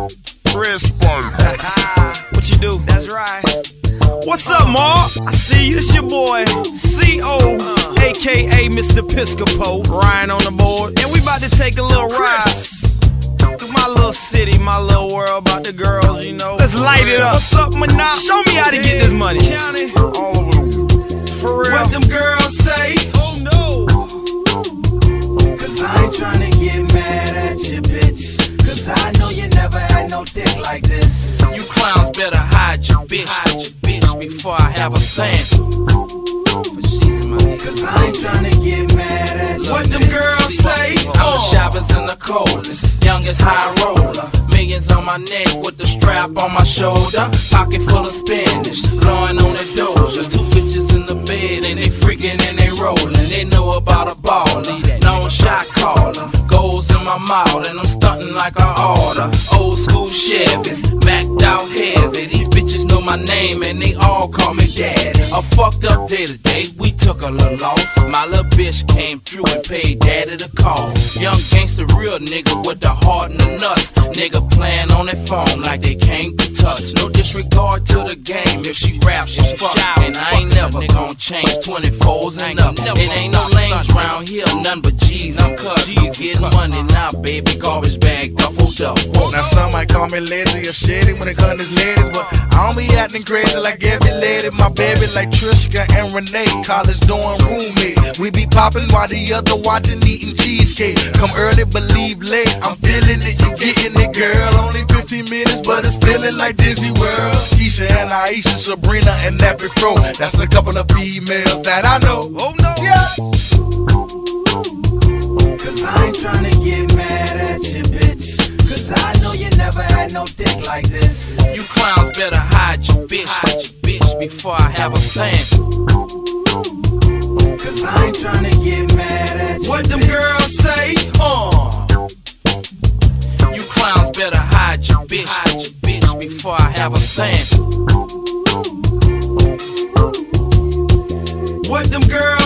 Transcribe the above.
Red Spark. What you do? That's right. What's up, Mark? I see you. This your boy, C.O., a.k.a. Mr. Piscopo, Ryan on the board. And we about to take a little ride through my little city, my little world, about the girls, you know. Let's light it up. What's up, Manop? Show me how to get this money. County. All over the world. For real. What them girls say? Oh, no. Cause I ain't tryna get mad at you, bitch. Cause I know you never had no dick like this. You clowns better hide your bitch before I have a saying. Cause I ain't tryna get mad at you. What them girls say? I'm the sharpest and the coldest, youngest high roller. Millions on my neck with the strap on my shoulder. Pocket full of Spanish, blowing on the doja. Two bitches in the bed and they freaking and they rolling. They know about a baller, known shot caller. Goals in my mouth and I'm stunting like I order. Old school Chevys, backed out heavy. These bitches know my name and they all call me daddy. A fucked up day today, we took a little loss. My little bitch came through and paid daddy the cost. Young gangster, real nigga with the heart and the nuts. Nigga playing on their phone like they can't be touched. No disregard to the game, if she rap, she's fucked. And I ain't never gon' change 24s and up. It ain't no lanes round here, none but G's and cuts. G's getting money now, baby, garbage bag, duffel up. Now some might call me lazy or shitty when it comes to ladies, but I don't be acting crazy like every lady. My baby like Trishka and Renee, college dorm roommate. We be popping while the other watching, eating cheesecake. Come early, but leave late. I'm feeling it, you getting it, girl. Only 15 minutes, but it's feeling like Disney World. Keisha and Aisha, Sabrina and Nappy Pro. That's a couple of females that I know. Oh no, yeah. Cause I ain't tryna get mad at you, bitch. Cause I know you never had no dick like this. You clowns better hide your bitch before I have a saying. Cause I ain't tryna get mad at you. What them girls say? You clowns better hide your bitch before I have a saying. What them girls